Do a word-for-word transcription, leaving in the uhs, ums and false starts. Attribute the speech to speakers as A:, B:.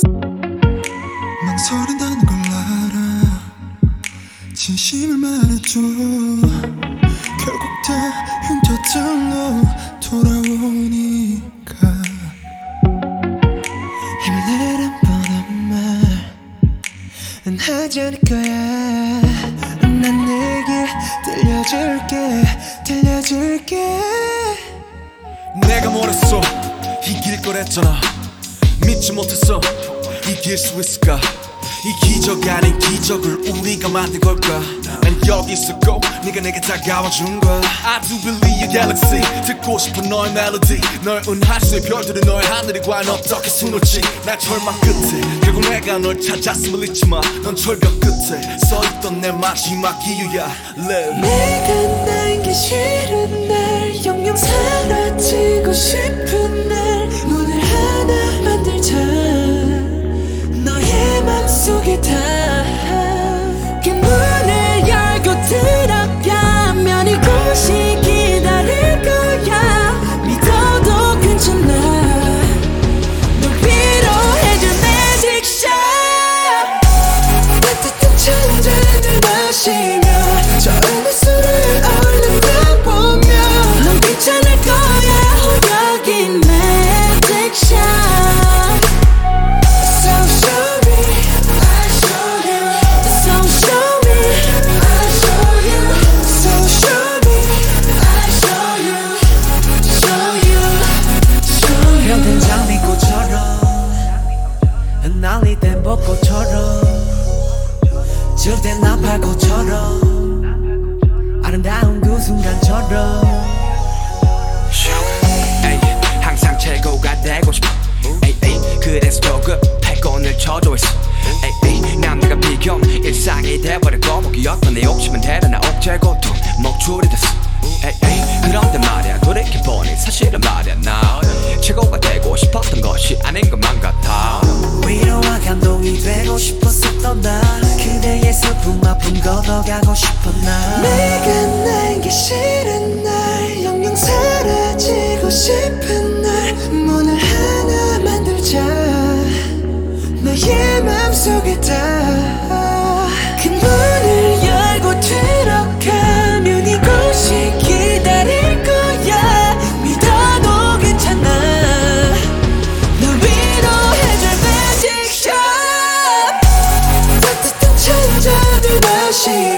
A: 망설인다는 걸 알아. 진심을 말해줘. 결국 다 흉터절로 돌아오니까. 힘을 내란 뻔한 말은 하지 않을 거야. 난 내게 들려줄게 들려줄게.
B: 내가 뭐랬어 이길 거랬잖아. 믿지 못했어 이길 수 있을까. 이 기적 아닌 기적을 우리가 만든 걸까. 난 여기 있었고 네가 내게 다가와준 거야. I do believe your galaxy. 듣고 싶은 너의 멜로디. 널 은하수의 별들은 너의 하늘이 과연 어떻게 수놓지. 날 절망 끝에 결국 내가 널 찾았음을 잊지마. 넌 절벽 끝에 서있던 내 마지막 이유야. Live.
C: 내가 남기 싫은 날 영영 사라지고 싶은 날 문을 하나 만들자. 너의 맘속에 다 그 문을 열고 들어가면 이곳이 기다릴 거야. 믿어도 괜찮아. 널 위로해줄 magic shot. 따뜻한 찬잔을 마시며 저런 술을 얼른 펴보며 넌 괜찮을 거야. 여기 magic shot. So show me, I show you. So show me, I show you. So show me, I show you. Show you, show you.
D: 병든 장미꽃처럼 흩날리던 벚꽃처럼 질땐 나팔꽃처럼 아름다운 그 순간처럼
E: 에이, 항상 최고가 되고 싶어. 에이, 에이, 그래서 조금 패권을 쳐줘 있어. 에이, 에이, 남들과 비교 일상이 돼버리고 목이었던 내 욕심은 대단한 억제 고통 목줄이 됐어. 에이, 에이, 그런데 말야 돌이켜보니 사실은 말야 나 최고가 되고 싶었던 것이 아닌 것만 같아.
D: 위로와 감동이 되고 싶었었던 나 그대의 슬픔 아픔 걷어가고 싶어 나.
C: 내가 남기 싫은 날 영영 사라지고 싶은 날 문을 하나 만들자. 너의 맘속에 다 그 문을 열고 들어가면 이곳이 기다릴 거야. 믿어도 괜찮아. 널 위로해줄 magic shot. 따뜻한 찬자들 마시